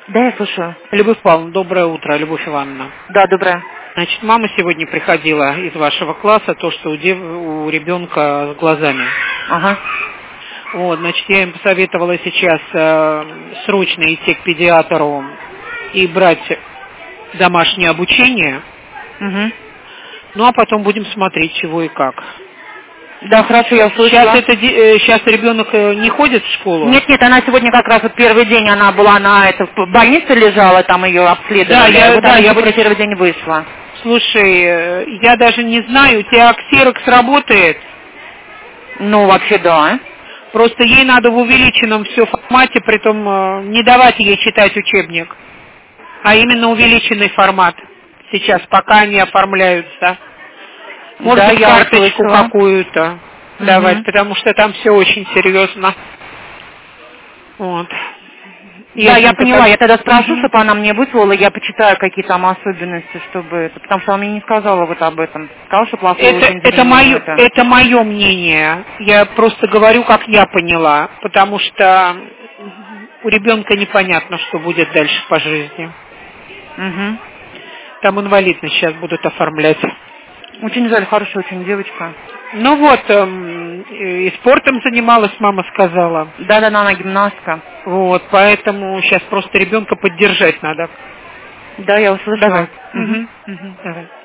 Да, я слушаю. Любовь Павловна, доброе утро, Любовь Ивановна. Да, доброе. Значит, мама сегодня приходила из вашего класса, то, что у ребенка с глазами. Ага. Вот, значит, я им посоветовала сейчас срочно идти к педиатру и брать домашнее обучение. Угу. Ну, а потом будем смотреть, чего и как. Да, хорошо, я услышала. Сейчас ребенок не ходит в школу? Нет, она сегодня как раз вот первый день она была в больнице лежала, там ее обследовали. Она сегодня первый день вышла. Слушай, я даже не знаю, у тебя ксерокс работает? Ну, вообще да. Просто ей надо в увеличенном все формате, притом не давать ей читать учебник, а именно увеличенный формат сейчас, пока они оформляются. Может быть, карточку какую-то давать, потому что там все очень серьезно. Вот. Да, я поняла, я тогда спрошу, чтобы она мне выслала, я почитаю, какие там особенности, чтобы... Потому что она мне не сказала вот об этом. Сказала, что плохое очень зрение. Это мое мнение. Я просто говорю, как я поняла. Потому что у ребенка непонятно, что будет дальше по жизни. Угу. Там инвалидность сейчас будут оформлять. Очень жаль, хорошая очень девочка. Ну вот, и спортом занималась, мама сказала. Да, она гимнастка. Вот, поэтому сейчас просто ребенка поддержать надо. Да, я услышала. Давай. Давай.